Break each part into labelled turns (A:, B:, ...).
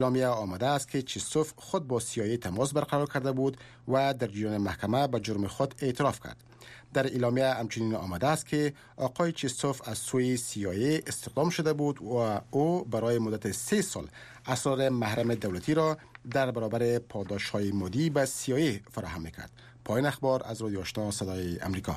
A: اعلامیه آمده است که چیستوف خود با CIA تماس برقرار کرده بود و در جریان محکمه به جرم خود اعتراف کرد. در اعلامیه همچنین آمده است که آقای چیستوف از سوی CIA استخدام شده بود و او برای مدت 3 سال اسرار محرم دولتی را در برابر پاداش‌های مادی به CIA فراهم می‌کرد. پایان اخبار از رادیو آشنا صدای امریکا.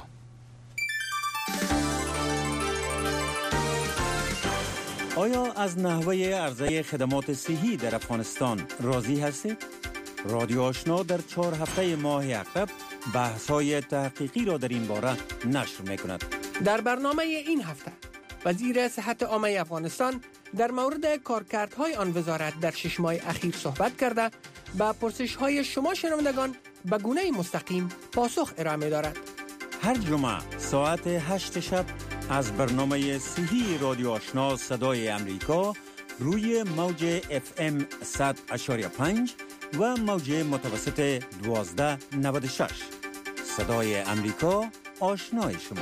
B: آیا از نحوه عرضه خدمات صحی در افغانستان راضی هستید؟ رادیو آشنا در 4 هفته ماه عقب بحث‌های تحقیقی را در این باره نشر می‌کند.
C: در برنامه این هفته وزیر صحت عامه افغانستان در مورد کارکردهای آن وزارت در 6 ماه اخیر صحبت کرده به پرسش‌های شما شنوندگان به گونه مستقیم پاسخ ارائه دارد.
B: هر جمعه ساعت 8 شب از برنامه صحی رادیو آشنا صدای امریکا روی موج FM 100.5 و موج متوسط 1296. صدای امریکا، آشنای شما.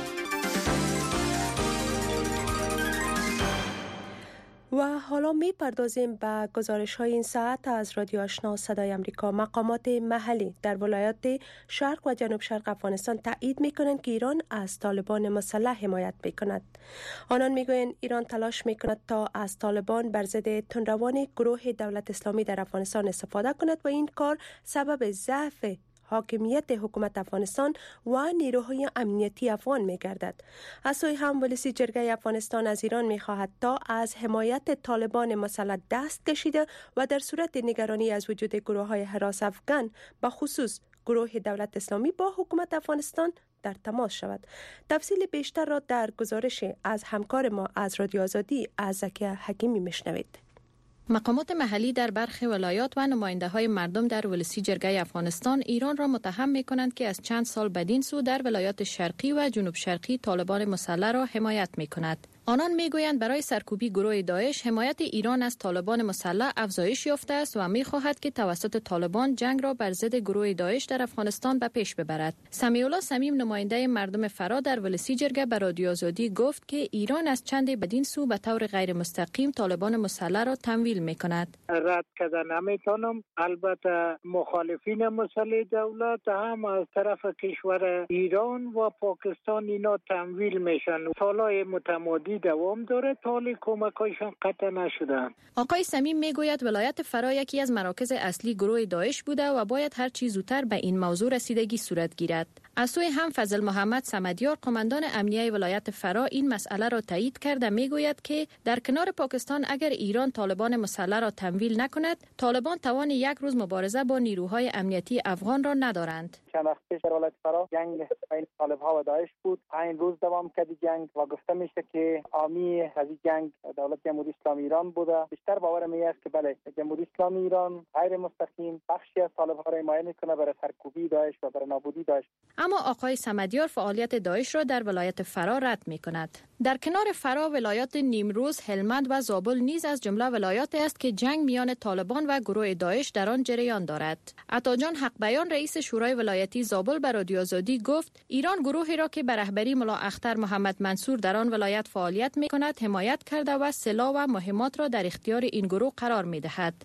D: و حالا می پردازیم به گزارش های این ساعت از رادیو آشنا صدای امریکا. مقامات محلی در ولایات شرق و جنوب شرق افغانستان تایید می کنند که ایران از طالبان مسلح حمایت می کند. آنان می گویند ایران تلاش می کند تا از طالبان بر ضد تندروان گروه دولت اسلامی در افغانستان استفاده کند و این کار سبب ضعف حاکمیت حکومت افغانستان و نیروهای امنیتی افغان می گردد. از سوی هم ولسی جرگه افغانستان از ایران می خواهد تا از حمایت طالبان مسلح دست کشیده و در صورت نگرانی از وجود گروه های هراس افغان به خصوص گروه دولت اسلامی با حکومت افغانستان در تماس شود. تفصیل بیشتر را در گزارش از همکار ما از رادیو آزادی از زکی حکیمی میشنوید.
E: مقامات محلی در برخی ولایات و نماینده‌های مردم در ولسی جرگه افغانستان ایران را متهم می‌کنند که از چند سال بدین سو در ولایات شرقی و جنوب شرقی طالبان مسلح را حمایت می‌کند. آنان میگویند برای سرکوبی گروه داعش حمایت ایران از طالبان مسلح افزایش یافته است و می‌خواهد که توسط طالبان جنگ را بر ضد گروه داعش در افغانستان به پیش ببرد. سمیع الله صمیم نماینده مردم فرا در ولسی جرگه به رادیو آزادی گفت که ایران از چند بدین سو به طور غیر مستقیم طالبان مسلح را تمویل می‌کند.
F: رد کردن نمی‌تونم. البته مخالفین مسلح دولت هم از طرف کشور ایران و پاکستان اینا تمویل میشن. سالهای متمادی دوام داره، تالی کمکایشان قطع نشده.
E: آقای صمیم میگوید ولایت فرا یکی از مراکز اصلی گروه داعش بوده و باید هر چی زودتر به این موضوع رسیدگی صورت گیرد. از سوی هم فضل محمد صمدیار قماندان امنیه ولایت فرا این مسئله را تایید کرده میگوید که در کنار پاکستان اگر ایران طالبان مسلح را تمویل نکند، طالبان توان یک روز مبارزه با نیروهای امنیتی افغان را ندارند.
G: چند وقت پیش در ولایت فرا جنگ بین طالب‌ها و داعش بود. 5 روز دوام کرد جنگ و گفته میشه که حامی از این جنگ دولت جمهوری اسلامی ایران بوده. بیشتر باور میاد که بله جمهوری اسلامی ایران غیر مستقیم بخشی از طالب‌ها را حمایت میکنه برای سرکوبی داعش و برای نابودی داعش.
E: اما آقای صمدیار فعالیت داعش را در ولایت فرا رد میکند. در کنار فرا ولایات نیمروز، هلمند و زابل نیز از جمله ولایات است که جنگ میان طالبان و گروه داعش در آن جریان دارد. عطاجان حق بیان رئیس شورای ولایتی زابل به رادیو آزادی گفت ایران گروهی را که به رهبری ملا اختر محمد منصور در آن ولایت فعالیت میکند حمایت کرده و سلاح و مهمات را در اختیار این گروه قرار میدهد.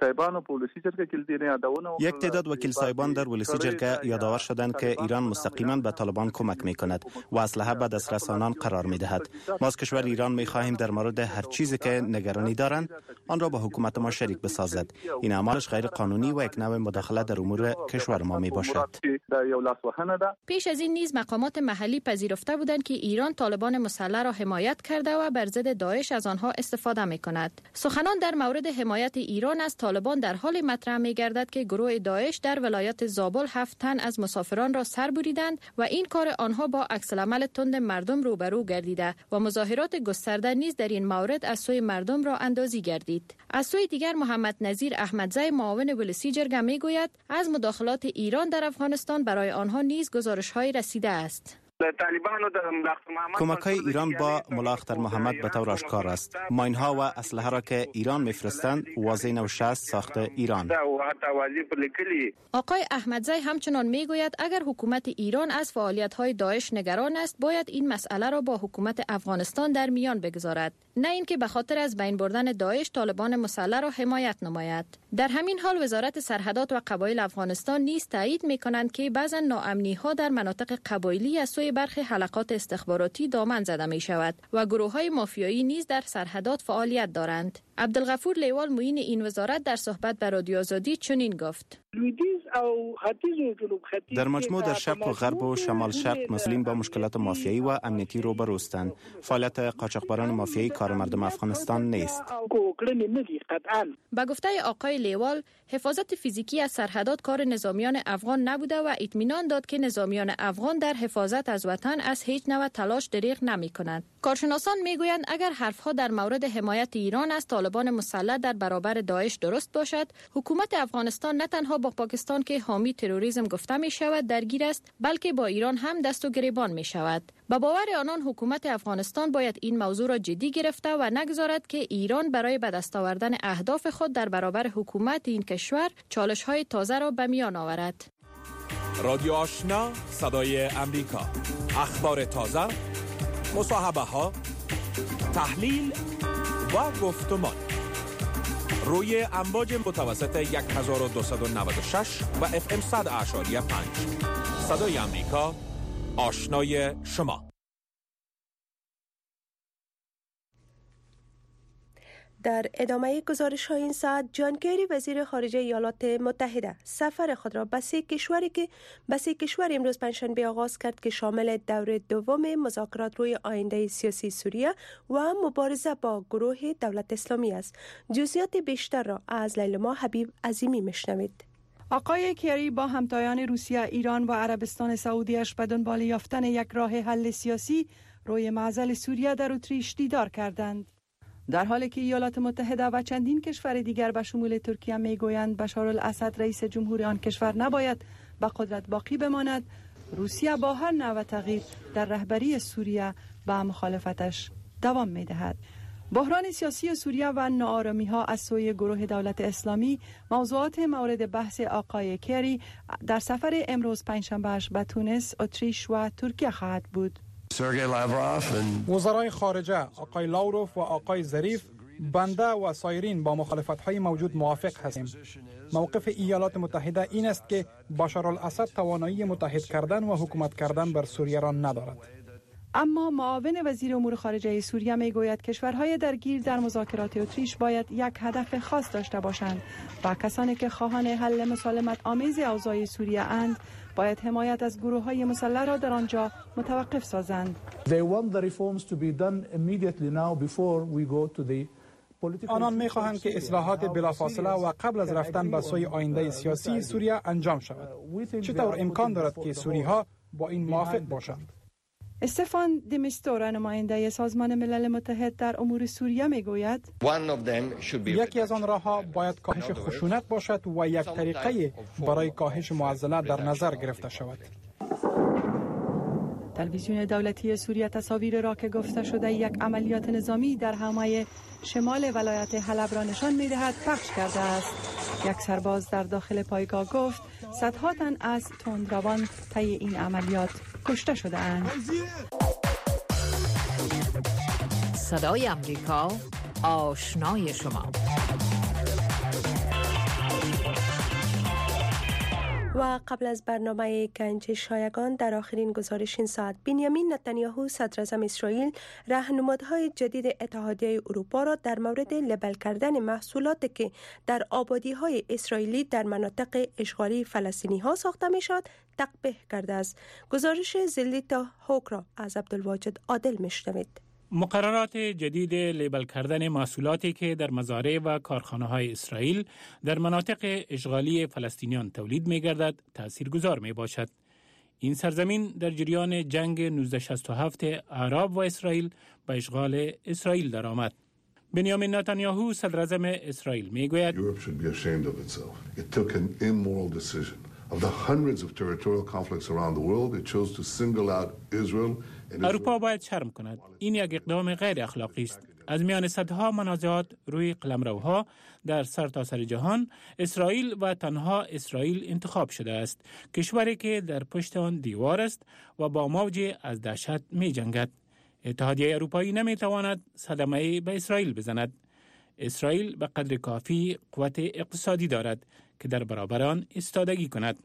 H: یک تعداد وکیل صاحبان در ولسی جرگه یادآور شدند که ایران مستقیما به طالبان کمک میکند و اسلحه به دسترس آنان قرار میدهد. ما از کشور ایران میخواهیم در مورد هر چیزی که نگرانی دارند آن را با حکومت ما شریک بسازد. این اعمالش غیر قانونی و یک نوع مداخله در امور کشور ما میباشد.
E: پیش از این نیز مقامات محلی پذیرفته بودند که ایران طالبان مسلح را حمایت کرده و بر ضد داعش از آنها استفاده میکند. سخنان در مورد حمایت ایران از طالبان در حال مطرح میگردد که گروه داعش در ولایت زابل 7 تن از مسافران را سر بریدند و این کار آنها با عکس‌العمل تند مردم روبرو گردیده و مظاهرات گسترده نیز در این مورد از سوی مردم را اندازی گردید. از سوی دیگر محمد نظیر احمدزی معاون ولسی جرگه میگوید از مداخلات ایران در افغانستان برای آنها نیز گزارش‌های رسیده است.
H: کمک‌های ایران با ملا اختر محمد به طور آشکار است. ماین‌ها و اسلحه را که ایران می‌فرستند واضح 90 ساخت ایران.
E: آقای احمدزی همچنان میگوید اگر حکومت ایران از فعالیت‌های داعش نگران است باید این مسئله را با حکومت افغانستان در میان بگذارد، نه اینکه به خاطر از بین بردن داعش طالبان مسلح را حمایت نماید. در همین حال وزارت سرحدات و قبایل افغانستان نیز تایید می‌کنند که بعضی ناامنی‌ها در مناطق قبایلی از سوی برخی حلقات استخباراتی دامن زده می‌شود و گروه‌های مافیایی نیز در سرحدات فعالیت دارند. عبدالغفور لیوال معین این وزارت در صحبت با رادیو آزادی چنین گفت:
H: در مجموع در شرق و غرب و شمال شرق مسئولین با مشکلات مافیایی و امنیتی روبروستند. فعالیت قاچاقبران مافیایی کار مردم افغانستان نیست.
E: با گفته آقای لیوال، حفاظت فیزیکی از سرحدات کار نظامیان افغان نبوده و اطمینان داد که نظامیان افغان در حفاظت از وطن از هیچ نوع تلاش دریغ نمی‌کنند. کارشناسان میگویند اگر حرفها در مورد حمایت ایران از طالبان مسلح در برابر داعش درست باشد، حکومت افغانستان نه تنها با پاکستان که حامی تروریسم گفته می شود درگیر است، بلکه با ایران هم دست و گریبان می شود. با باور آنان حکومت افغانستان باید این موضوع را جدی گرفته و نگذارد که ایران برای به دست آوردن اهداف خود در برابر حکومت این کشور چالش‌های تازه را به میان آورد.
I: رادیو آشنا، صدای امریکا. اخبار تازه، مصاحبه‌ها، تحلیل و گفتمان روی امواج متوسط 1296 و FM 100.5. صدای امریکا، آشنای شما.
D: در ادامه گزارش های این ساعت، جان کری وزیر خارجه ایالات متحده سفر خود را به سه کشور امروز پنجشنبه آغاز کرد که شامل دور دوم مذاکرات روی آینده سیاسی سوریه و مبارزه با گروه دولت اسلامی است. جزئیات بیشتر را از لیلما حبیب عظیمی میشنوید.
J: آقای کری با همتایان روسیه، ایران و عربستان سعودیش به دنبال یافتن یک راه حل سیاسی روی معضل سوریه در اتریش دیدار کردند. در حالی که ایالات متحده و چندین کشور دیگر به شمول ترکیه میگویند بشار الاسد رئیس جمهور آن کشور نباید به قدرت باقی بماند، روسیه با هر نوع تغییر در رهبری سوریه به مخالفتش دوام میدهد. بحران سیاسی سوریه و ناآرامی ها از سوی گروه دولت اسلامی موضوعات مورد بحث آقای کری در سفر امروز پنجشنبه‌اش به تونس، اتریش و ترکیه خواهد بود.
K: وزرای خارجه آقای لاوروف و آقای ظریف، بنده و سایرین با مخالفت‌های موجود موافق هستیم. موقف ایالات متحده این است که بشار الاسد توانایی متحد کردن و حکومت کردن بر سوریه را ندارد.
J: اما معاون وزیر امور خارجه سوریه میگوید کشورهای درگیر در مذاکرات اتریش باید یک هدف خاص داشته باشند و کسانی که خواهان حل مسالمت آمیز اوضاع سوریه اند باید حمایت از گروه‌های مسلح را در آنجا متوقف سازند.
K: آنان می‌خواهند که اصلاحات بلافاصله و قبل از رفتن به سوی آینده سیاسی سوریه انجام شود. چطور امکان دارد که سوری‌ها با این موافق باشند؟
J: استفان دمیستور، نماینده سازمان ملل متحد در امور سوریه میگوید
K: یکی از آن راه‌ها باید کاهش خشونت باشد و یک طریقه برای کاهش معضله در نظر گرفته شود.
J: تلویزیون دولتی سوریه تصاویر را که گفته شده یک عملیات نظامی در حومه شمال ولایت حلب را نشان می‌دهد پخش کرده است. یک سرباز در داخل پایگاه گفت صدها تن از تندروان طی این عملیات کشته شده اند.
L: صدای امریکا، آشنای شما.
D: و قبل از برنامه گنج شایگان، در آخرین گزارش این ساعت، بنیامین نتانیاهو صدراعظم اسرائیل راهنمودهای جدید اتحادیه اروپا را در مورد لیبل کردن محصولاتی که در آبادی‌های اسرائیلی در مناطق اشغالی فلسطینی ها ساخته می شود تقبیح کرده است. گزارش زلیتا هوک را از عبدالواجد عادل میشنوید.
M: مقررات جدید لیبل کردن محصولاتی که در مزارع و کارخانه‌های اسرائیل در مناطق اشغالی فلسطینیان تولید می‌گردد تاثیرگذار می‌باشد. این سرزمین در جریان جنگ 1967 عرب و اسرائیل به اشغال اسرائیل درآمد. بنیامین نتانیاهو صدراعظم اسرائیل می‌گوید
N: of the hundreds of territorial conflicts around the world, it chose to single out Israel.
M: اروپا باید شرم کند. این یک اقدام غیر اخلاقی است. از میان صدها منازعات روی قلمروها در سرتاسر جهان، اسرائیل و تنها اسرائیل انتخاب شده است، کشوری که در پشت آن دیوار است و با موج از دهشت می جنگد. اتحادیه اروپایی نمی تواند صدمه به اسرائیل بزند. اسرائیل به قدر کافی قوت اقتصادی دارد که در برابر آن ایستادگی کند.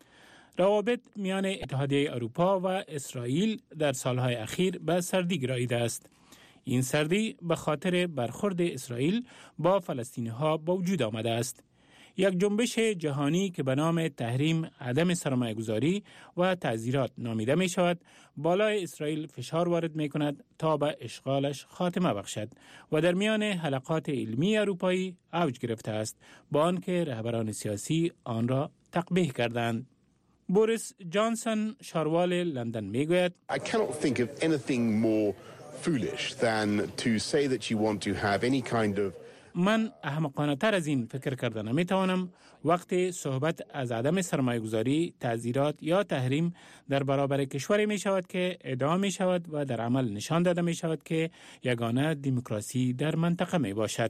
M: روابط میان اتحادیه اروپا و اسرائیل در سالهای اخیر به سردی گراییده است. این سردی به خاطر برخورد اسرائیل با فلسطینی‌ها به وجود آمده است. یک جنبش جهانی که به نام تحریم عدم سرمایه‌گذاری و تعزیرات نامیده می شود، بالای اسرائیل فشار وارد می کند تا به اشغالش خاتمه بخشد و در میان حلقات علمی اروپایی اوج گرفته است، با آنکه رهبران سیاسی آن را تقبیح کردند. بوریس جانسون شاروال لندن می گوید
O: I cannot think of anything more foolish than to say that you want to have any kind of
M: من احمقانه تر از این فکر کرده نمی توانم وقتی صحبت از عدم سرمایه‌گذاری، تعزیرات یا تحریم در برابر کشوری می شود که ادعا می شود و در عمل نشان داده می شود که یگانه دموکراسی در منطقه می باشد.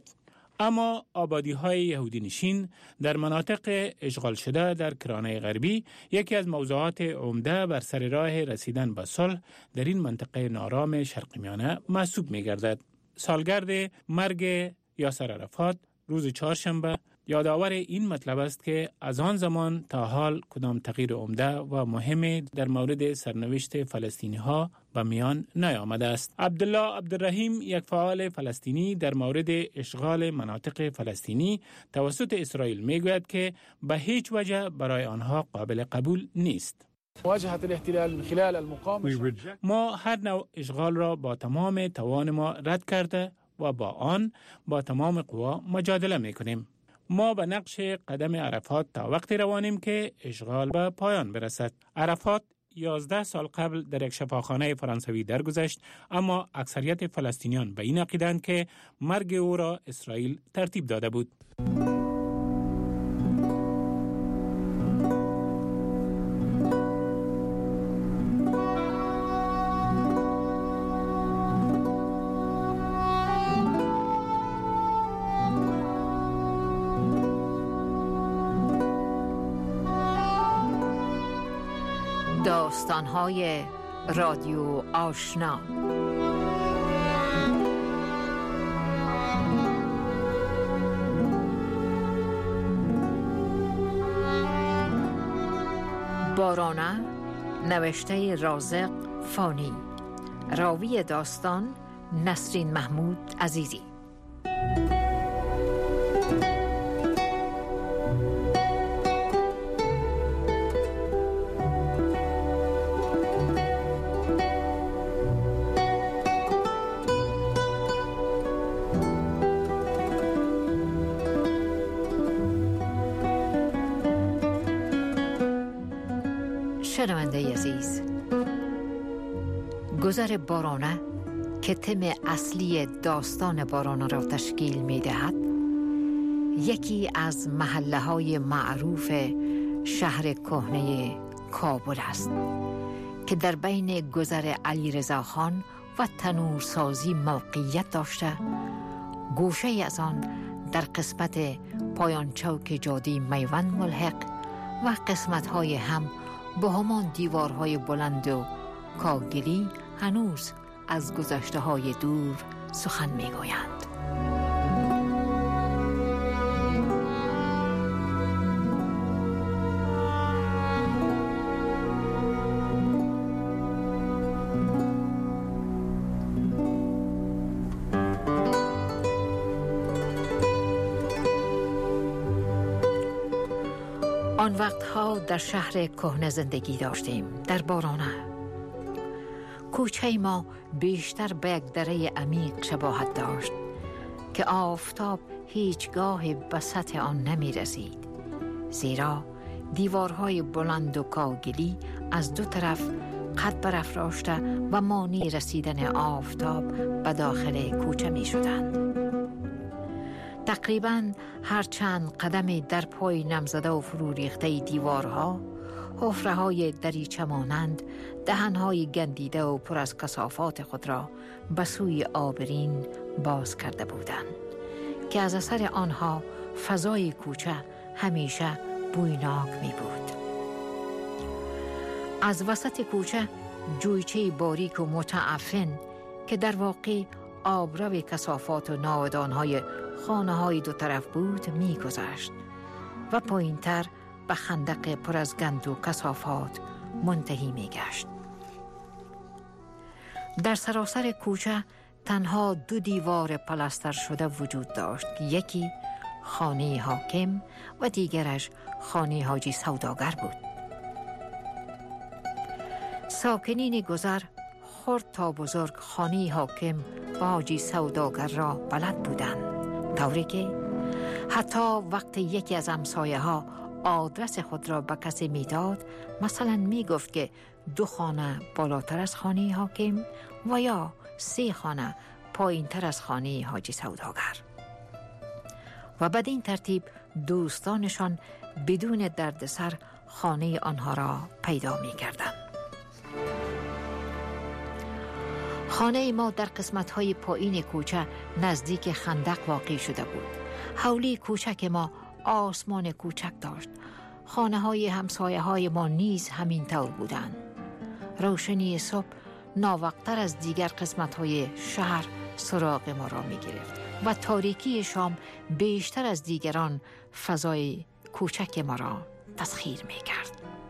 M: اما آبادی‌های یهودی نشین در مناطق اشغال شده در کرانه غربی یکی از موضوعات عمده بر سر راه رسیدن به صلح در این منطقه نارام شرق میانه محسوب می‌گردد. سالگرد مرگ یاسر عرفات روز چهارشنبه یادآور این مطلب است که از آن زمان تا حال کدام تغییر عمده و مهم در مورد سرنوشت فلسطینی‌ها به میان نیامده است. عبدالله عبدالرحیم، یک فعال فلسطینی در مورد اشغال مناطق فلسطینی توسط اسرائیل میگوید که به هیچ وجه برای آنها قابل قبول نیست. ما هر نوع اشغال را با تمام توان ما رد کرده و با آن با تمام قوا مجادله میکنیم. ما به نقش قدم عرفات تا وقتی روانیم که اشغال به پایان برسد. عرفات 11 سال قبل در یک شفاخانه فرانسوی درگذشت، اما اکثریت فلسطینیان به این عقیدند که مرگ او را اسرائیل ترتیب داده بود.
L: داستان‌های رادیو آشنا. بارانه، نوشته رازق فانی، راوی داستان نسرین محمود عزیزی. شنونده عزیز، گذر بارانه که تم اصلی داستان بارانه را تشکیل می دهد، یکی از محله های معروف شهر کهنه کابل است که در بین گذر علیرضا خان و تنورسازی موقعیت داشته. گوشه از آن در قسمت پایان چوک جاده میوند ملحق و قسمت های هم با همان دیوارهای بلند و کاگلی هنوز از گذشته های دور سخن می گویند. آن وقتها در شهر کهنه زندگی داشتیم، در بارانه. کوچه ما بیشتر به یک دره عمیق شباهت داشت که آفتاب هیچگاه به سطح آن نمی رسید، زیرا دیوارهای بلند و کاگلی از دو طرف قد برافراشته و مانع رسیدن آفتاب به داخل کوچه می شدند. تقریباً هر چند قدم در پای نمزده و فرو ریخته دیوارها، حفره‌های دریچه مانند دهن‌های گندیده و پر از کثافات خود را به سوی آبرین باز کرده بودند که از اثر آنها فضای کوچه همیشه بویناک می بود. از وسط کوچه جویچه باریک و متعفن که در واقع آبرو کثافات و ناودانهای خانه‌های دو طرف بود می گذشت و پایین‌تر به خندق پر از گند و کثافات منتهی می گشت. در سراسر کوچه تنها 2 دیوار پلاستر شده وجود داشت که یکی خانه حاکم و دیگرش خانه حاجی سوداگر بود. ساکنین گذر خرد تا بزرگ خانه حاکم و حاجی سوداگر را بلد بودند، طوری که حتی وقت یکی از همسایه ها آدرس خود را به کسی میداد، مثلا می گفت که 2 خانه بالاتر از خانه حاکم و یا 3 خانه پایین تر از خانه حاجی سوداگر، و بدین ترتیب دوستانشان بدون دردسر خانه آنها را پیدا می کردند. خانه ما در قسمت‌های پایین کوچه نزدیک خندق واقع شده بود. حولی کوچک ما آسمان کوچک داشت. خانه‌های همسایه‌های ما نیز همین طور بودند. روشنی صبح ناوقتر از دیگر قسمت‌های شهر سراغ ما را می‌گرفت و تاریکی شام بیشتر از دیگران فضای کوچک ما را تسخیر می‌کرد.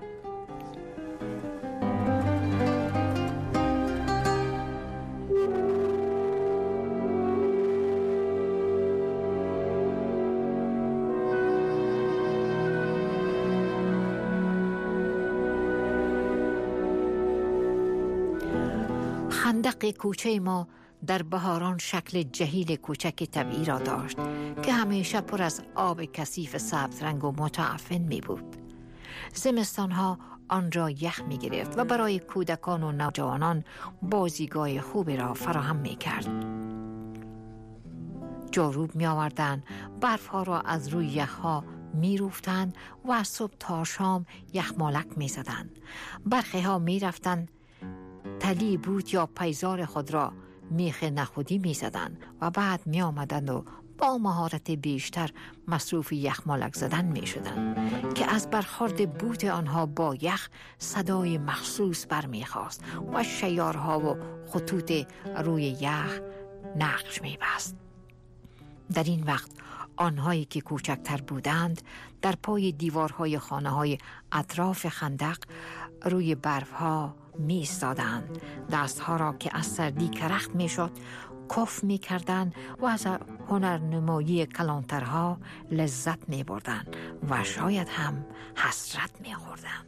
L: خندق کوچه ما در بهاران شکل جهیل کوچک طبیعی را داشت که همیشه پر از آب کثیف سبز رنگ و متعفن می بود. زمستانها آن را یخ می گرفت و برای کودکان و نوجوانان بازیگاه خوبی را فراهم می کرد. جاروب می آوردن، برف ها را از روی یخ ها می روفتن و از صبح تا شام یخمالک می زدن. برخی ها می رفتن تلی بود یا پیزار خود را میخ نخودی می زدن و بعد می آمدن و با مهارت بیشتر مصروف یخمالک زدن می شدن که از برخورد بوت آنها با یخ صدای مخصوص برمی خواست و شیارها و خطوط روی یخ نقش می بست. در این وقت آنهایی که کوچکتر بودند در پای دیوارهای خانه‌های اطراف خندق روی برفها می ایستادند، دستها را که از سردی کرخت می شد کف می کردند و از هنرنمایی کلانترها لذت می بردند و شاید هم حسرت می خوردند.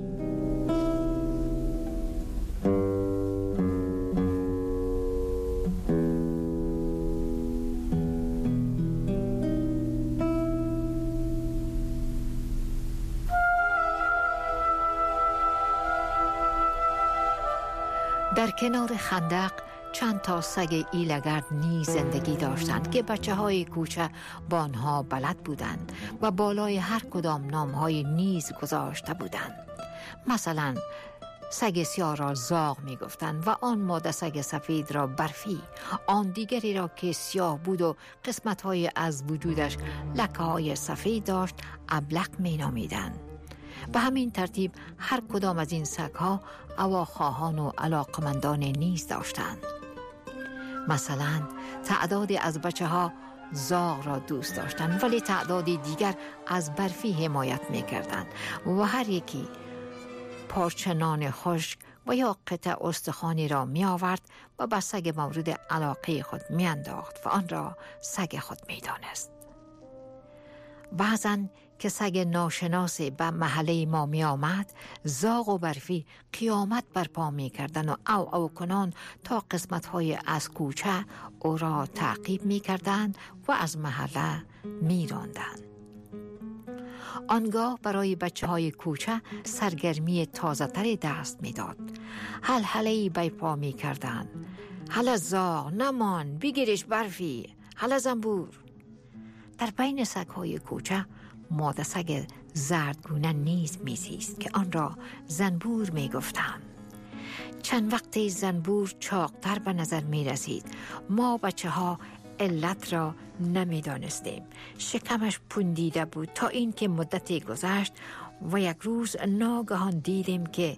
L: در کنار خندق چند تا سگ ایلگرد نیز زندگی داشتند که بچه‌های کوچه با آنها بلد بودند و بالای هر کدام نام‌های نیز گذاشته بودند. مثلا سگ سیاه را زاغ می گفتند و آن ماده سگ سفید را برفی، آن دیگری را که سیاه بود و قسمت‌های از وجودش لکه‌های سفید داشت ابلق می نامیدند. به همین ترتیب هر کدام از این سگ‌ها هواخواهان و علاقمندان نیز داشتند. مثلا تعدادی از بچه‌ها زاغ را دوست داشتند ولی تعدادی دیگر از برفی حمایت می‌کردند و هر یکی پارچه نان خشک و یا قطع استخوانی را می‌آورد و به سگ مورد علاقه خود می‌انداخت و آن را سگ خود می‌دانست. بعضن که سگ ناشناسی به محله ما می آمد، زاغ و برفی قیامت برپا می کردن و او کنان تا قسمت‌های از کوچه او را تعقیب می کردن و از محله می راندن. آنگاه برای بچه‌های کوچه سرگرمی تازه‌تری دست می داد. هلهله‌ای برپا می کردن. هله زاغ نمان، بگیرش برفی، هله زنبور. در بین سگ‌های کوچه ماده سگ زردگونه نیز میزیست که آن را زنبور میگفتند. چند وقتی زنبور چاقتر به نظر می رسید. ما بچه ها علت را نمی دانستیم. شکمش پوندیده بود تا اینکه مدتی گذشت و یک روز ناگهان دیدیم که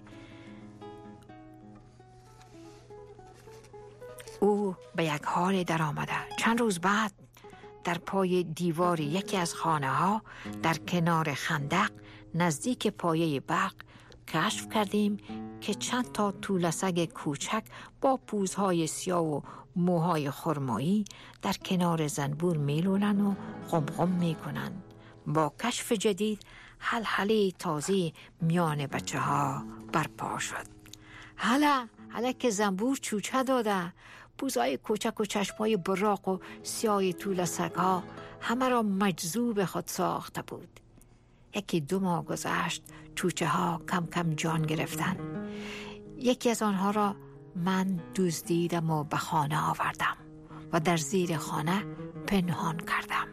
L: او به یک حال در آمده. چند روز بعد در پای دیوار یکی از خانه ها در کنار خندق نزدیک پایه برق کشف کردیم که چند تا طوله‌سگ کوچک با پوزهای سیاه و موهای خرمایی در کنار زنبور میلولن و قمقم میکنن. با کشف جدید حلحله تازه میان بچه ها برپا شد. حالا که زنبور چوچه داده، پوزهای کوچک و چشمای براق و سیاه طوله‌سگ ها همه را مجذوب خود ساخته بود. یکی 2 ماه گذشت، چوچه ها کم کم جان گرفتن. یکی از آنها را من دزدیدم و به خانه آوردم و در زیر خانه پنهان کردم.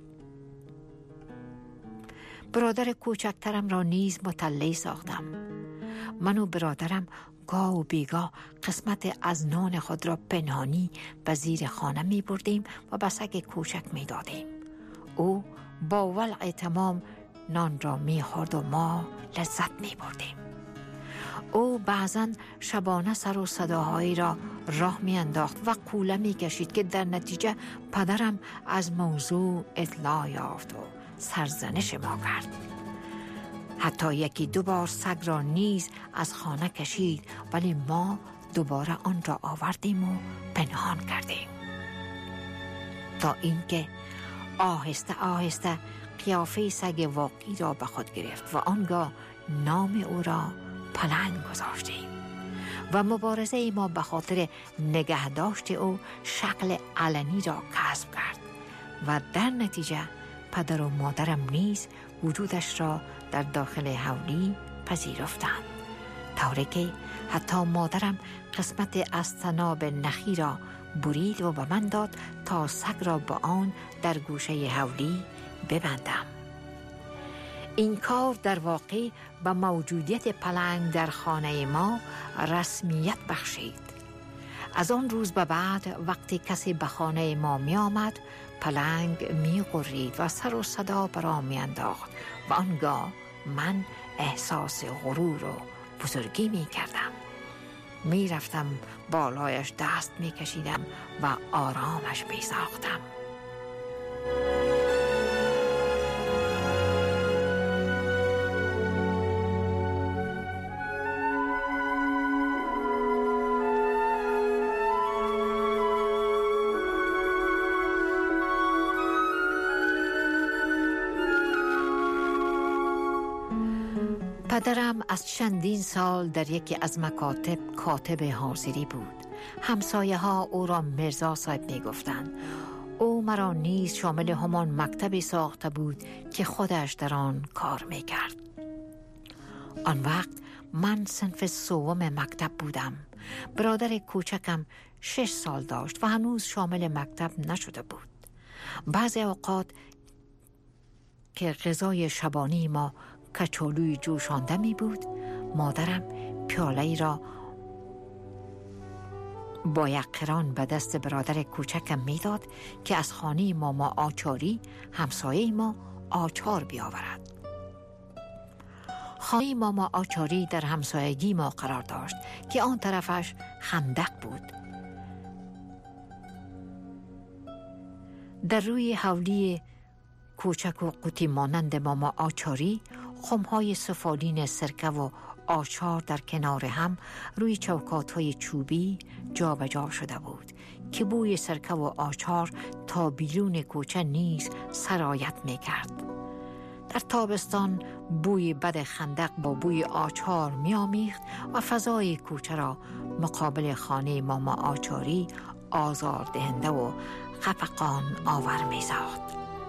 L: برادر کوچکترم را نیز مطلع ساختم. من و برادرم گاه و بیگاه قسمت از نان خود را پنهانی به زیر خانه می بردیم و به سگ کوچک می دادیم. او با ولع تمام نان را می خورد و ما لذت می بردیم. او بعضاً شبانه سر و صداهایی را راه می انداخت و قوله می کشید که در نتیجه پدرم از موضوع اطلاع یافت و سرزنش ما کرد. حتی 1-2 بار سگ را نیز از خانه کشید، ولی ما دوباره آن را آوردیم و پنهان کردیم تا اینکه آهسته قیافه سگ واقعی را به خود گرفت و آنگاه نام او را پلنگ گذاشتیم و مبارزه ما به خاطر نگهداشت او شکل علنی را کسب کرد و در نتیجه پدر و مادرم نیز وجودش را در داخل حولی پذیرفتند، طوری که حتی مادرم قسمت از طناب نخی را برید و به من داد تا سگ را با آن در گوشه حولی ببندم. این کار در واقع به موجودیت پلنگ در خانه ما رسمیت بخشید. از آن روز به بعد وقتی کسی به خانه ما می آمد، پلنگ می غرید و سر و صدا برا می انداخت و آنگاه من احساس غرور و بزرگی می کردم. می رفتم بالایش دست می کشیدم و آرامش می ساختم. پدرم از چندین سال در یکی از مکاتب کاتب حاضری بود. همسایه ها او را مرزا صاحب می گفتند. او مرا نیز شامل همان مکتبی ساخته بود که خودش در آن کار می کرد. آن وقت من صنف 3 مکتب بودم. برادر کوچکم 6 سال داشت و هنوز شامل مکتب نشده بود. بعضی اوقات که غذای شبانی ما کچالوی جوشانده می بود، مادرم پیاله را با یک قران به دست برادر کوچکم می داد که از خانه ماما آچاری همسایه ما آچار بیاورد. خانه ماما آچاری در همسایگی ما قرار داشت که آن طرفش خندق بود. در روی حولی کوچک و قوطی مانند ماما آچاری خمهای سفالین سرکه و آچار در کنار هم روی چوکات‌های چوبی جا به جا شده بود که بوی سرکه و آچار تا بیرون کوچه نیز سرایت می کرد. در تابستان بوی بد خندق با بوی آچار می آمیخت و فضای کوچه را مقابل خانه ماما آچاری آزار دهنده و خفقان آور می ساخت.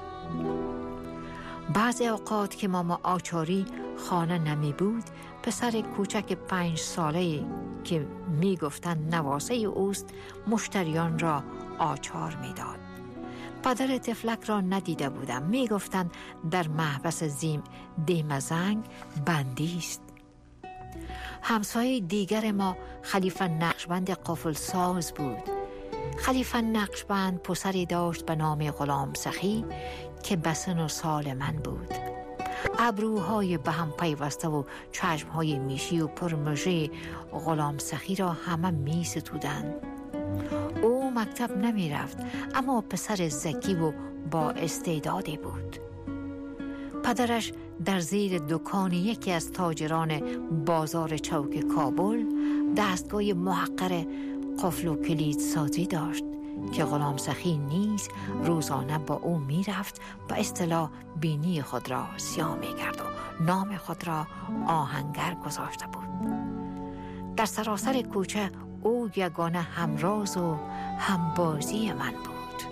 L: بعضی اوقات که ماما آچاری خانه نمی بود، پسر کوچک 5 ساله که می گفتند نواسه اوست مشتریان را آچار می داد. پدر طفلک را ندیده بودم. می گفتند در محبس دیمزنگ بندی است. همسایه دیگر ما خلیفه نقشبند قفلساز بود. خلیفه نقشبند پسری داشت به نام غلام سخی که به سن و سال من بود. ابروهای به هم پیوسته و چشمهای میشی و پرمژه غلام سخی را همه می ستودند. او مکتب نمی رفت، اما پسر ذکی و با استعدادی بود. پدرش در زیر دکان یکی از تاجران بازار چوک کابل دستگاه محقر قفل و کلید سازی داشت که غلام سخی نیز روزانه با او می رفت و اصطلاح بینی خود را سیاه می کرد و نام خود را آهنگر گذاشته بود. در سراسر کوچه او یگانه همراز و همبازی من بود.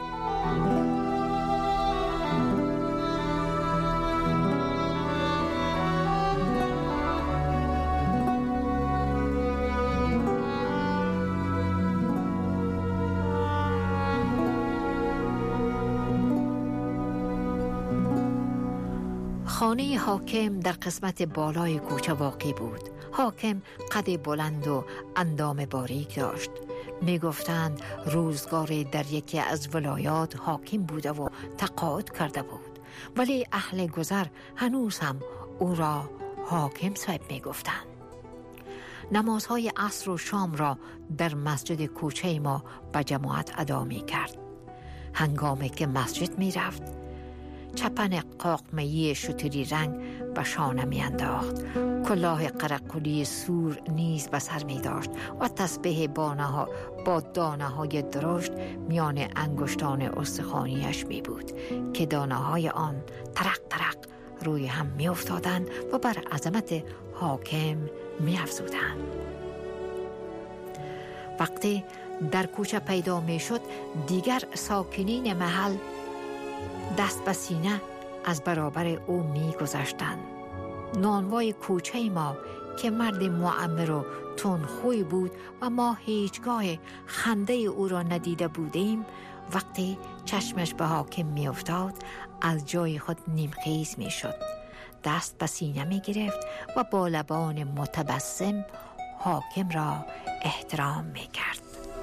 L: خانه حاکم در قسمت بالای کوچه واقع بود. حاکم قد بلند و اندام باریک داشت. می گفتند روزگار در یکی از ولایات حاکم بوده و تقاعد کرده بود، ولی اهل گذر هنوز هم او را حاکم صاحب می گفتند. نمازهای عصر و شام را در مسجد کوچه ما به جماعت ادا می کرد. هنگامی که مسجد می رفت چپن قاقمه‌ای شتری رنگ به شانه می انداخت. کلاه قرقلی سور نیز به سر می داشت و تسبیح با دانه های درشت میان انگشتان استخوانیش می بود که دانه های آن ترق ترق روی هم می افتادند و بر عظمت حاکم می افزودند. وقتی در کوچه پیدا می شد دیگر ساکنین محل دست به سینه از برابر او می گذشتند. نانوای کوچه ما که مرد معمر و تندخوی بود و ما هیچگاه خنده او را ندیده بودیم، وقتی چشمش به حاکم می افتاد از جای خود نیمخیز می شد، دست به سینه می گرفت و با لبان متبسم حاکم را احترام می کرد.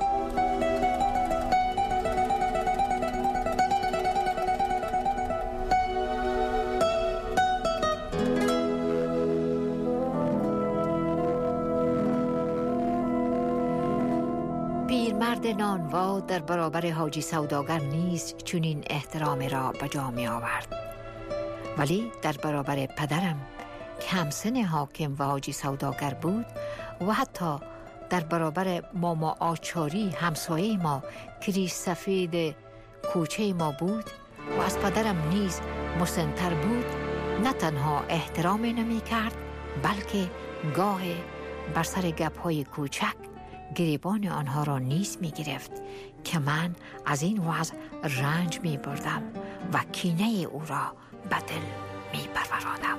L: پیرمرد نانوا در برابر حاجی سوداگر نیز چنین احترامی را به جا می آورد، ولی در برابر پدرم که همسن حاکم و حاجی سوداگر بود و حتی در برابر ماما آچاری همسایه ما که ریش سفید کوچه ما بود و از پدرم نیز مسن‌تر بود، نه تنها احترامی نمی کرد بلکه گاه بر سر گپ‌های کوچک گریبان آنها را نیز می گرفت که من از این وضع رنج می بردم و کینه او را به دل می پرورانم.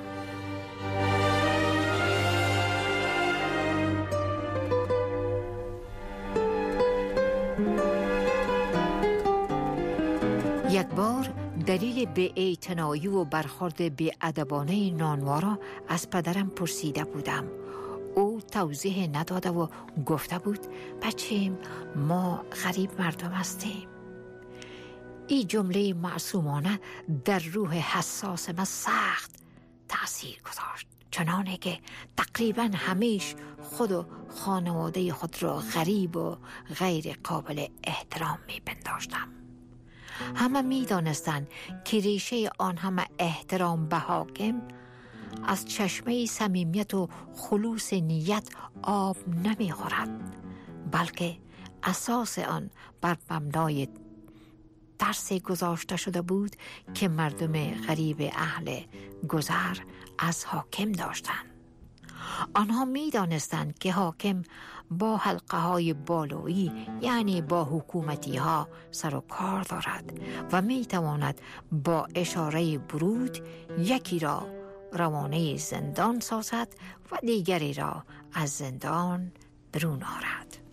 L: یک بار دلیل بی‌اعتنایی و برخورد بی‌ادبانه نانوا را از پدرم پرسیده بودم. او توضیح نداده و گفته بود بچه‌م ما غریب مردم هستیم. این جمله معصومانه در روح حساس من سخت تأثیر گذاشت، چنانه که تقریبا همیشه خود و خانواده خود را غریب و غیر قابل احترام می پنداشتم. همه می دانستند که ریشه آن همه احترام به حاکم از چشمه صمیمیت و خلوص نیت آب نمی خورد، بلکه اساس آن بر مبنای ترس گذاشته شده بود که مردم غریب اهل گذر از حاکم داشتند. آنها می دانستند که حاکم با حلقه های بالایی یعنی با حکومتی ها سر و کار دارد و می تواند با اشاره برود یکی را روانه زندان سازد و دیگری را از زندان برون آرد.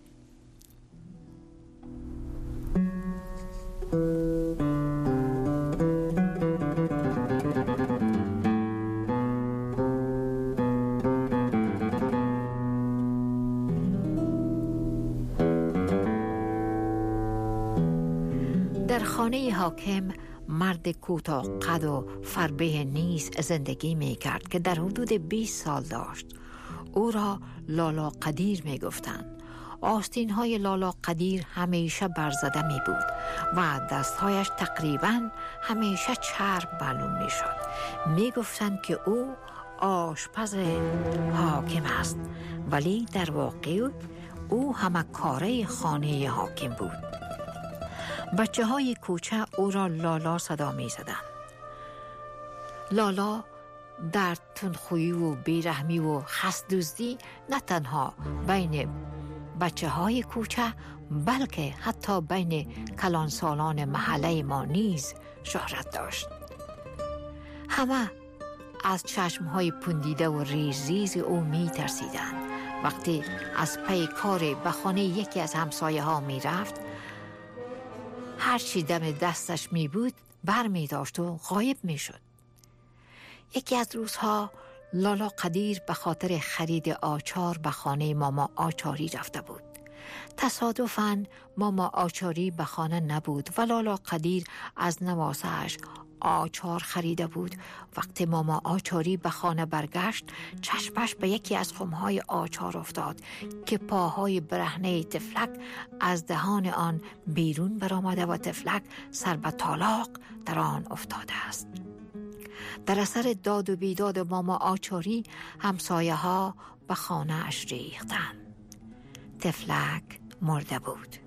L: در خانه حاکم مرد کوتاه قد و فربه نیز زندگی می کرد که در حدود 20 سال داشت. او را لالا قدیر می گفتند. آستین های لالا قدیر همیشه برزده می بود و دستهایش تقریبا همیشه چرب معلوم می شد. می گفتند که او آشپز حاکم است، ولی در واقع او همه کاره خانه حاکم بود. بچه های کوچه او را لالا صدا می زدن. لالا در تندخویی و بیرحمی و خس‌دزدی نه تنها بین بچه های کوچه بلکه حتی بین کلانسالان محله ما نیز شهرت داشت. همه از چشمهای پوندیده و ریز او می ترسیدند. وقتی از پی کار به خانه یکی از همسایه ها می رفت، هر چی دم دستش می بود بر می داشت و غایب می شد. یکی از روزها لالا قدیر به خاطر خرید آچار به خانه ماما آچاری رفته بود. تصادفاً ماما آچاری به خانه نبود و لالا قدیر از نواسه‌اش آچار خریده بود. وقتی ماما آچاری به خانه برگشت، چشمش به یکی از خمهای آچار افتاد که پاهای برهنه تفلک از دهان آن بیرون برآمده و تفلک سر به تالاق در آن افتاده است. در اثر داد و بیداد ماما آچاری همسایه ها به خانه اش ریختند. تفلک مرده بود.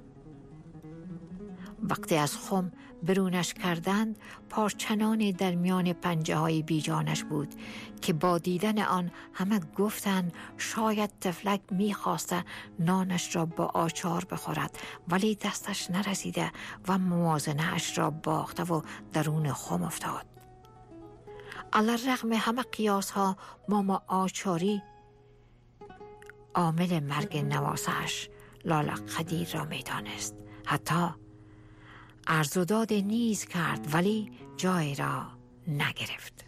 L: وقتی از خم برونش کردند، پارچنانی در میان پنجه های بیجانش بود که با دیدن آن همه گفتند شاید تفلک میخواسته نانش را با آچار بخورد، ولی دستش نرسیده و موازنه اش را باخته و درون خم افتاد. علی‌الرغم همه قیاس ها ماما آچاری عامل مرگ نواسه‌اش لالا قدیر را میدانست. حتی عرض و داد نیز کرد ولی جای را نگرفت.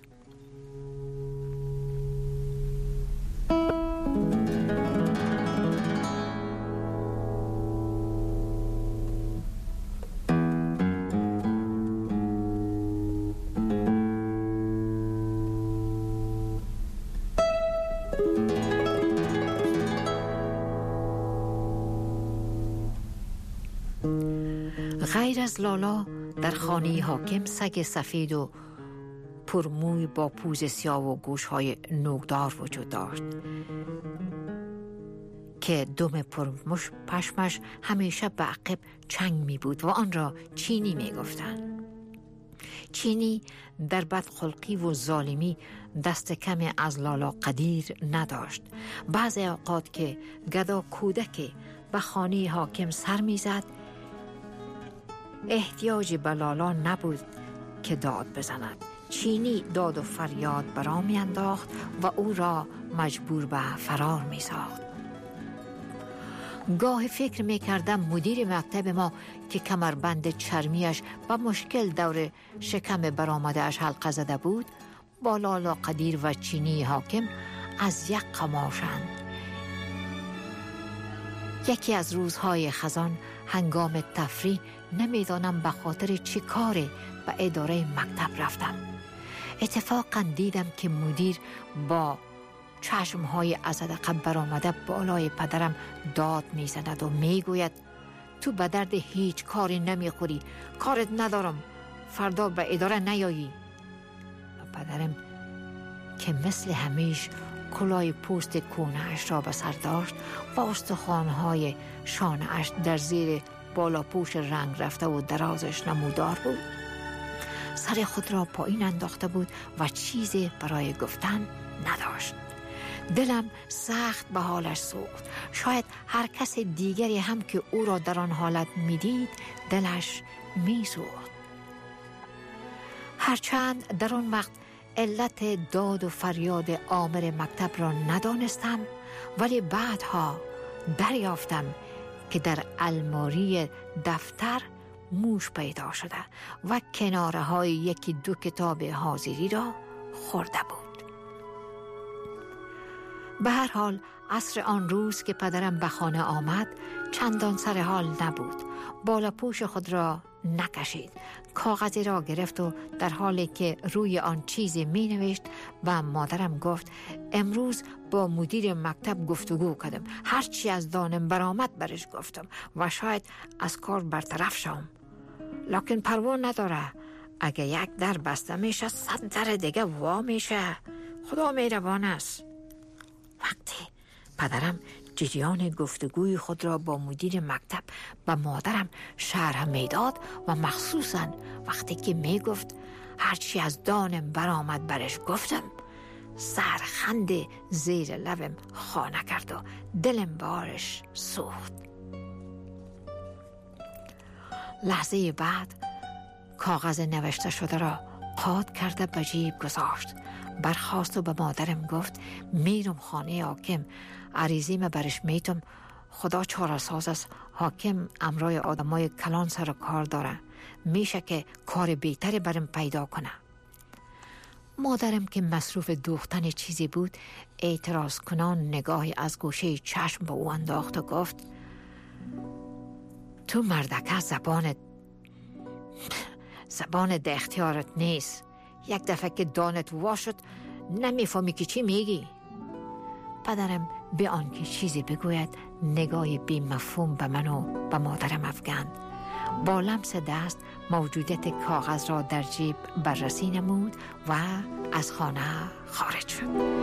L: غیر از لالا در خانه حاکم سگ سفید و پرموی با پوز سیاه و گوشهای نوکدار وجود داشت که دم پرمش پشمش همیشه به عقب چنگ می بود و آن را چینی می گفتند. چینی در بدخلقی و ظالمی دست کمی از لالا قدیر نداشت. بعضی اوقات که گدا کودک به خانه حاکم سر می زد، احتیاجی به لالا نبود که داد بزند. چینی داد و فریاد برا می انداخت و او را مجبور به فرار می ساخت. گاه فکر می کردم مدیر مکتب ما که کمربند چرمیش با مشکل دور شکم برآمده اش حلقه زده بود، با لالا قدیر و چینی حاکم از یک قماشند. یکی از روزهای خزان هنگام تفریح نمیدانم به خاطر چی کار به اداره مکتب رفتم. اتفاقا دیدم که مدیر با چشمهای از عقب برآمده بالای پدرم داد میزند و میگوید تو به درد هیچ کاری نمیخوری، کارت ندارم، فردا به اداره نیایی. و پدرم که مثل همیش کلاه پوست کونه اش را به سر داشت و استخوان‌های شانه اش در زیر بالاپوش رنگ رفته و درازش نمودار بود، سر خود را پایین انداخته بود و چیزی برای گفتن نداشت. دلم سخت به حالش سوخت. شاید هر کس دیگری هم که او را در آن حالت میدید دلش میسوخت. هرچند در آن وقت علت داد و فریاد آمر مکتب را ندانستم، ولی بعدها دریافتم که در الماری دفتر موش پیدا شده و کناره های یکی دو کتاب حاضری را خورده بود. به هر حال عصر آن روز که پدرم به خانه آمد چندان سر حال نبود. بالا پوش خود را نکشید. کاغذی را گرفت و در حالی که روی آن چیزی می نوشت و مادرم گفت امروز با مدیر مکتب گفتگو کردم، هرچی از دانم برآمد برش گفتم و شاید از کار برطرف شم، لکن پروا نداره، اگه یک در بسته میشه 100 در دیگه وا میشه. خدا مهربان است. وقتی پدرم جریان گفتگوی خود را با مدیر مکتب و مادرم شرح میداد و مخصوصاً وقتی که میگفت هرچی از دانم برآمد برش گفتم، سرخند زیر لبم خانه کرد و دلم بارش سوخت. لحظه بعد کاغذ نوشته شده را قاد کرده به جیب گذاشت. برخاست و به مادرم گفت میرم خانه حاکم، عریضیم برش میتم. خدا چاره ساز است، حاکم امرای آدمای کلان سر کار داره، میشه که کار بهتری برم پیدا کنه. مادرم که مصروف دوختن چیزی بود اعتراض کنان نگاهی از گوشه چشم به او انداخت و گفت تو مردکه زبان ده اختیارت نیست، یک دفعه که دانت وا شد نمیفهمی که چی میگی. پدرم به آنکه چیزی بگوید نگاهی بی مفهوم به من و به مادرم افکند. با لمس دست موجودیت کاغذ را در جیب بررسی نمود و از خانه خارج شد.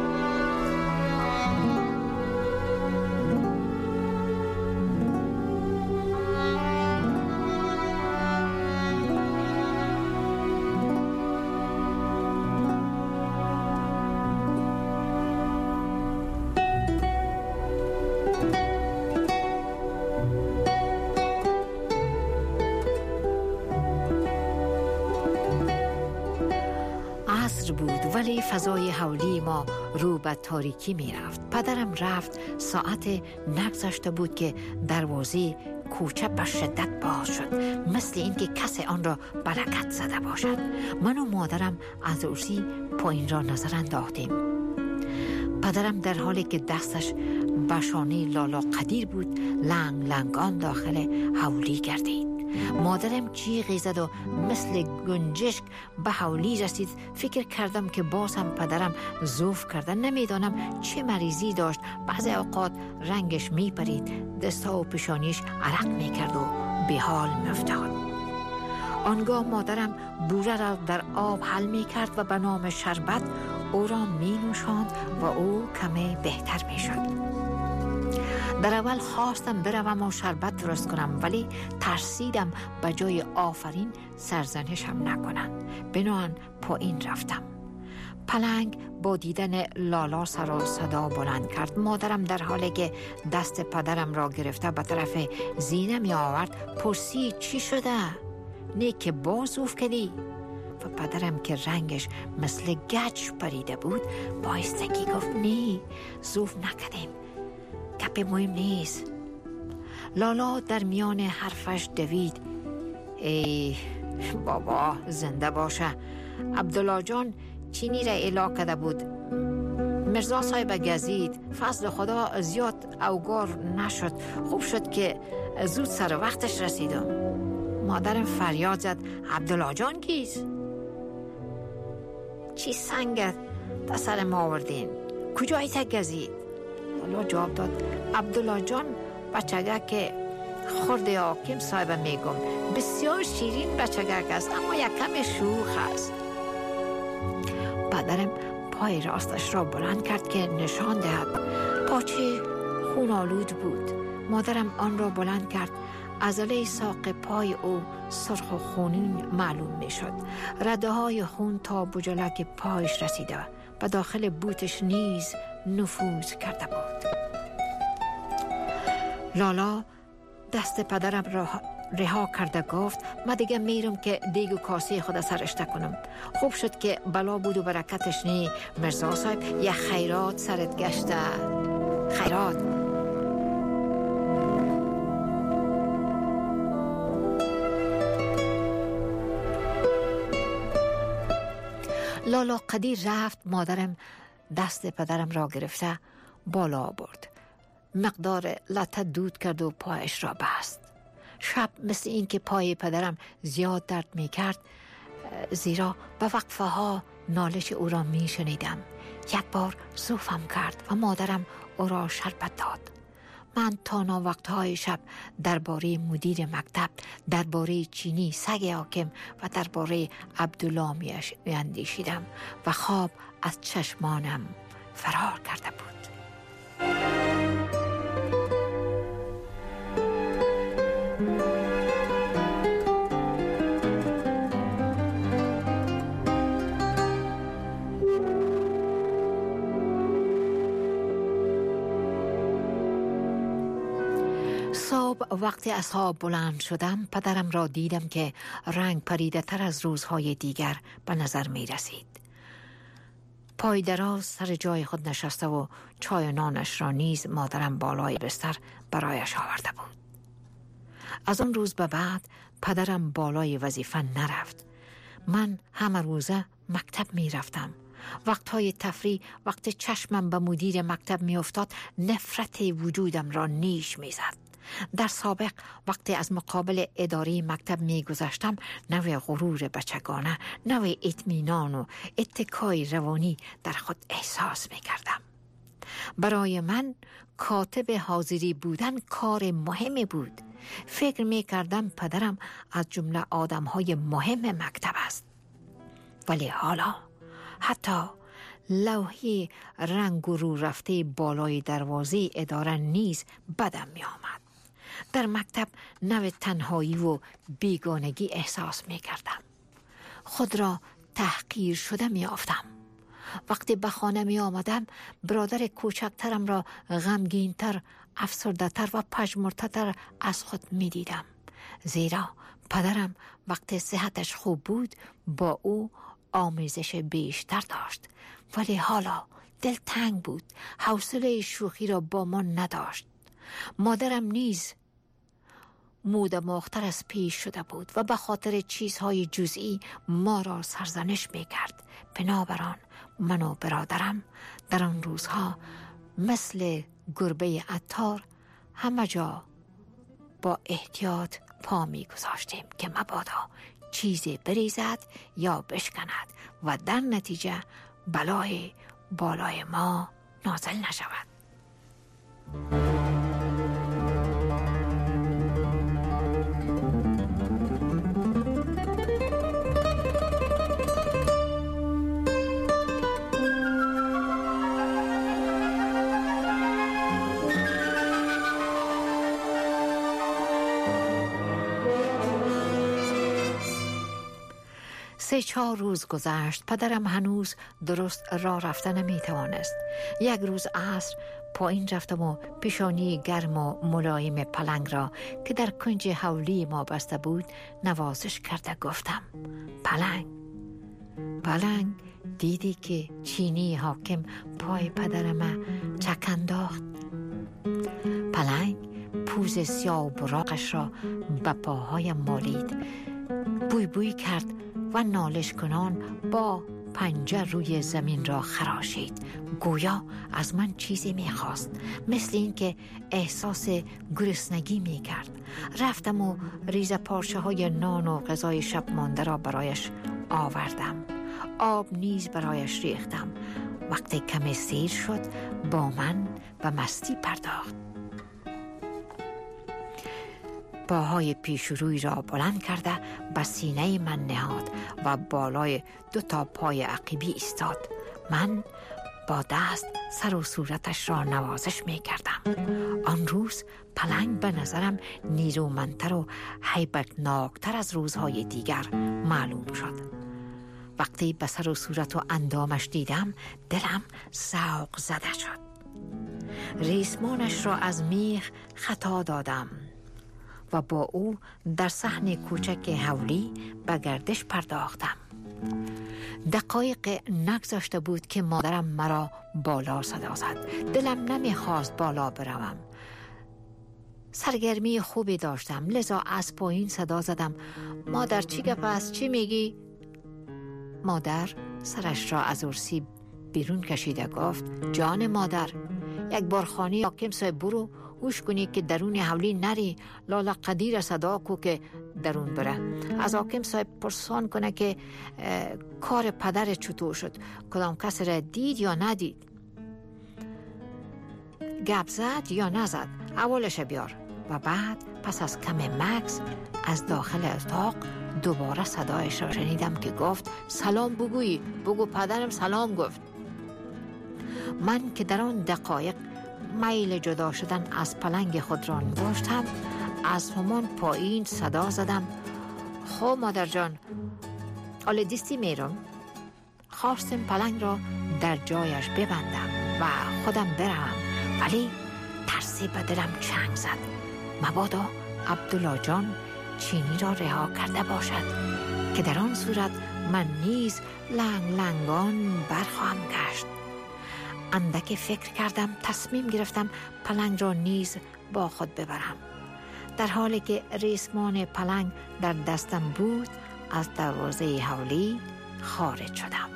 L: بود ولی فضای حولی ما رو به تاریکی می رفت. پدرم رفت، ساعت نگذشته بود که دروازه کوچه به شدت باز شد، مثل اینکه کسی آن را بلکت زده باشد. من و مادرم از ارسی پایین را نظر انداختیم. پدرم در حالی که دستش به شانه لالا قدیر بود لنگ لنگان داخل حولی گردید. مادرم جیغی زد و مثل گنجشک به حولی رسید. فکر کردم که باز هم پدرم زوف کرده، نمیدانم چه مریضی داشت. بعضی اوقات رنگش میپرید، دستا و پیشانیش عرق میکرد و به حال میافتاد. آنگاه مادرم بوره را در آب حل میکرد و به نام شربت او را مینوشاند و او کمی بهتر میشد. در اول خواستم بروم و شربت درست کنم، ولی ترسیدم به جای آفرین سرزنشم نکنند. بنابراین پایین رفتم. پلنگ با دیدن لالا سر و صدا بلند کرد. مادرم در حالی که دست پدرم را گرفته به طرف زینه می آورد پرسید چی شده؟ نه که باز اوف کردی؟ و پدرم که رنگش مثل گچ پریده بود بایستگی گفت نه، زوف نکردیم، گپ مهم نیست. لالا در میان حرفش دوید ای بابا زنده باشه، عبدالله جان چینی را اعلا کرده بود، مرزا صاحب گزید، فضل خدا زیاد اوگار نشد، خوب شد که زود سر وقتش رسیدم. مادرم فریاد زد عبدالله جان کیست؟ چی سنگت تا سر ما آوردین؟ کجایی تا گزید؟ لالا جواب داد عبدالله جان بچگه که خورده حاکم صاحب میگم، بسیار شیرین بچگه است اما یک کم شوخ است. پدرم پای راستش را بلند کرد که نشان دهد. پاچه خون آلود بود. مادرم آن را بلند کرد. عضله ساق پای او سرخ و خونین معلوم می شد. رده های خون تا بجلک پایش رسیده و داخل بوتش نیز نفوذ کرده بود. لالا دست پدرم را رها کرده گفت من دیگه میرم که دیگ و کاسه خود سرشته کنم. خوب شد که بلا بود و برکتش نی. مرزا صاحب یه خیرات سرت گشته. خیرات. لالا قدیر رفت. مادرم دست پدرم را گرفته بالا برد. مقدار لطه دود کرد و پایش را بست. شب مثل این که پای پدرم زیاد درد می کرد، زیرا به وقفه ها نالش او را می شنیدم. یک بار زوفم کرد و مادرم او را شربت داد. من تا ناوقتهای شب درباره مدیر مکتب، درباره چینی سگ حاکم و درباره عبدالله می اندیشیدم و خواب از چشمانم فرار کرده بود. صبح وقتی از خواب بلند شدم، پدرم را دیدم که رنگ پریده تر از روزهای دیگر به نظر می رسید. پای دراز سر جای خود نشسته و چای و نانش را نیز مادرم بالای بستر برایش آورده بود. از آن روز به بعد پدرم بالای وظیفه نرفت. من همه روزه مکتب می رفتم. وقتهای تفریح، وقت چشمم به مدیر مکتب می افتاد، نفرت وجودم را نیش می زد. در سابق وقتی از مقابل اداره مکتب می گذشتم، نوع غرور بچگانه، نوع اطمینان و اتکای روانی در خود احساس می کردم. برای من کاتب حاضری بودن کار مهمی بود. فکر می کردم پدرم از جمله آدمهای مهم مکتب است. ولی حالا حتی لوحه رنگ و رو رفته بالای دروازه اداره نیز بدم می آمد. در مکتب نوع تنهایی و بیگانگی احساس می کردم. خود را تحقیر شده می آفتم. وقتی به خانه می آمدم، برادر کوچکترم را غمگینتر، افسرده‌تر و پژمرده‌تر از خود می دیدم. زیرا پدرم وقتی صحتش خوب بود با او آمیزش بیشتر داشت، ولی حالا دلتنگ بود، حوصله شوخی را با ما نداشت. مادرم نیز مودماغ‌تر از پیش شده بود و به خاطر چیزهای جزئی ما را سرزنش می کرد. بنابراین من و برادرم در آن روزها مثل گربه عطار همه جا با احتیاط پا می گذاشتیم که مبادا چیزی بریزد یا بشکند و در نتیجه بلای بالای ما نازل نشود. سه چهار روز گذشت. پدرم هنوز درست راه رفتن نمی توانست. یک روز عصر پایین رفتم و پیشانی گرم و ملایم پلنگ را که در کنج حولی ما بسته بود نوازش کرده گفتم: پلنگ دیدی که چینی حاکم پای پدرم چکنداخت؟ پلنگ پوز سیاه و براقش را به پاهایم مالید، بوی کرد و نالش کنان با پنجه روی زمین را خراشید. گویا از من چیزی میخواست، مثل این که احساس گرسنگی میکرد. رفتم و ریزه پارچه های نان و غذای شب مانده را برایش آوردم. آب نیز برایش ریختم. وقتی کمی سیر شد با من به مستی پرداخت. پاهای پیش روی را بلند کرده به سینه من نهاد و بالای 2 پای عقبی ایستاد. من با دست سر و صورتش را نوازش می کردم. آن روز پلنگ به نظرم نیرومندتر و هیبتناکتر از روزهای دیگر معلوم شد. وقتی به سر و صورت و اندامش دیدم دلم ذوق زده شد. ریسمانش را از میخ خطا دادم و با او در صحن کوچک حولی به گردش پرداختم. دقایق نگذشته بود که مادرم مرا بالا صدا زد. دلم نمیخواست بالا بروم. سرگرمی خوبی داشتم، لذا از پایین صدا زدم: مادر چی گپ است؟ چی میگی؟ مادر سرش را از کرسی بیرون کشیده گفت: جان مادر، یک بار خانه حاکم صاحب برو، اوش کنی که درون حولی نری، لالا قدیر صدا کو که درون بره. از حاکم صاحب پرسان کنه که کار پدر چطور شد، کدام کس را دید یا ندید، گپ زد یا نزد، اولش بیار. و بعد پس از کم مکث از داخل اتاق دوباره صدایش را شنیدم که گفت سلام بگویی، بگو پدرم سلام گفت. من که در آن دقایق میل جدا شدن از پلنگ خود را داشتم، از همان پایین صدا زدم خب مادر جان، آل دیستی میرم. خواستم پلنگ را در جایش ببندم و خودم بروم، ولی ترسی به دلم چنگ زد. مبادا عبدالله جان چینی را رها کرده باشد که در آن صورت من نیز لنگان برخواهم گشت. اندکی فکر کردم، تصمیم گرفتم پلنگ را نیز با خود ببرم. در حالی که ریسمان پلنگ در دستم بود، از دروازه حولی خارج شدم.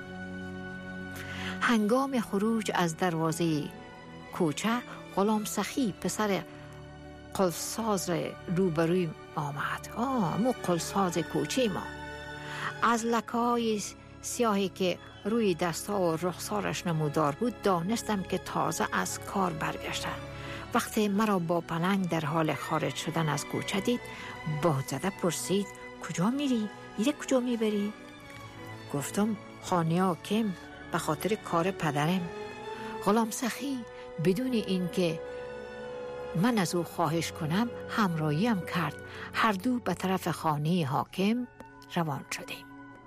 L: هنگام خروج از دروازه کوچه، غلام سخی پسر قلساز روبروی آمد. مو قلساز کوچه ما. از لکه‌های سیاهی که روی دستا و رخسارش نمودار بود دانستم که تازه از کار برگشته. وقتی مرا با پلنگ در حال خارج شدن از کوچه دید، باد زده پرسید کجا میری؟ ایده کجا میبری؟ گفتم خانه حاکم، به خاطر کار پدرم. غلام سخی بدون اینکه من از او خواهش کنم همراهیم کرد. هر دو به طرف خانه حاکم روان شدیم.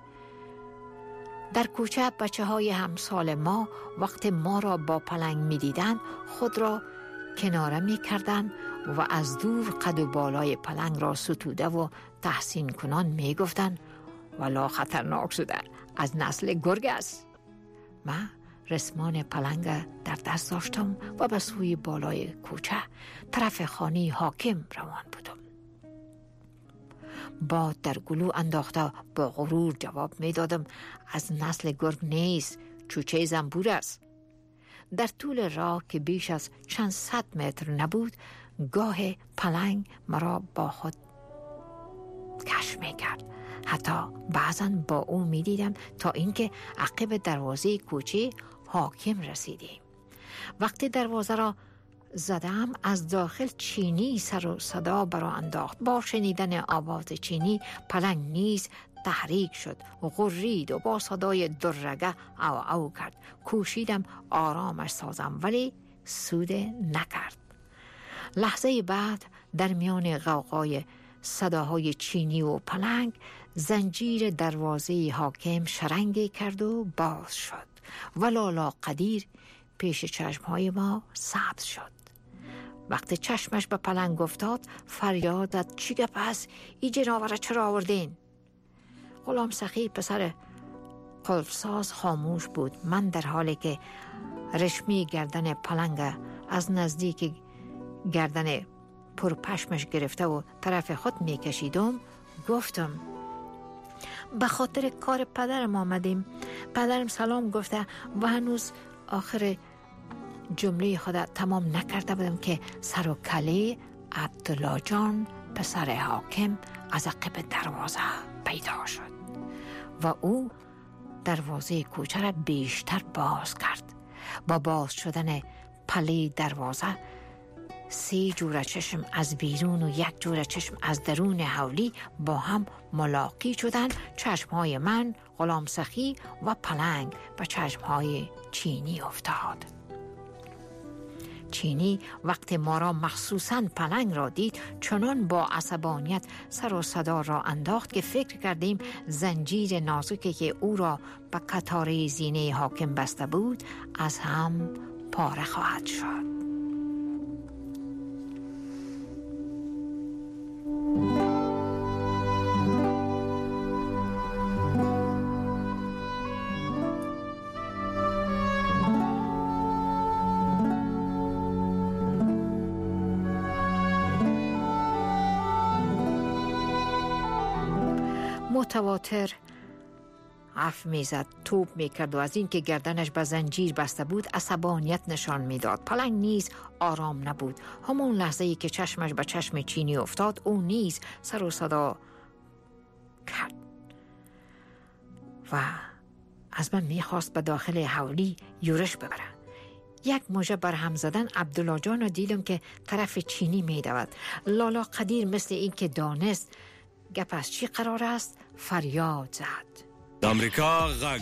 L: در کوچه بچه های همسال ما وقت ما را با پلنگ می دیدن خود را کناره می کردن و از دور قد و بالای پلنگ را ستوده و تحسین کنان می گفتن والا خطرناک شده، از نسل گرگ است. من رسمان پلنگ در دست داشتم و به سوی بالای کوچه طرف خانه حاکم روان بودم. باد در گلو انداخته با غرور جواب می دادم از نسل گرگ نیست، چوچه زنبور است. در طول راه که بیش از چند صد متر نبود، گاه پلنگ مرا با خود کش می کرد. حتی بعضا با او می دیدم تا اینکه عقب دروازه کوچه حاکم رسیدیم. وقتی دروازه را زدم از داخل چینی سر و صدا برا انداخت. با شنیدن آواز چینی پلنگ نیز تحریک شد و غرید و با صدای درگه او او کرد. کوشیدم آرامش سازم ولی سود نکرد. لحظه بعد در میان غوغای صداهای چینی و پلنگ زنجیر دروازه حاکم شرنگی کرد و باز شد و لالا قدیر پیش چشمهای ما سبز شد. وقتی چشمش به پلنگ افتاد فریاد زد چی گپ است؟ این جناور چرا آوردین؟ غلام سخی پسر قلفساز خاموش بود. من در حالی که رشمی گردن پلنگ از نزدیک گردن پرپشمش گرفته و طرف خود می کشیدم گفتم به خاطر کار پدرم آمدیم. پدرم سلام گفته و هنوز آخر جمله خود تمام نکرده بودم که سر و کله عبدالله جان پسر حاکم از عقب دروازه پیدا شد و او دروازه کوچه را بیشتر باز کرد. با باز شدن پله دروازه 3 جوره چشم از بیرون و 1 جوره چشم از درون حولی با هم ملاقی شدن. چشمهای من، غلام سخی و پلنگ به چشمهای چینی افتاد. چینی وقت ما را مخصوصاً پلنگ را دید چنان با عصبانیت سر و صدا را انداخت که فکر کردیم زنجیر نازکی که او را به کتاره زینه حاکم بسته بود از هم پاره خواهد شد. متواتر حرف میزد، توپ میکرد و از این که گردنش به زنجیر بسته بود عصبانیت نشان میداد. پلنگ نیز آرام نبود. همون لحظه ای که چشمش به چشم چینی افتاد، او نیز سر و صدا کرد و از من میخواست به داخل حولی یورش ببره. یک موجه برهم زدن عبدالله جان رو دیدم که طرف چینی میدود. لالا قدیر مثل این که دانست گپ از چی قرار است فریاد زد.
I: آمریکا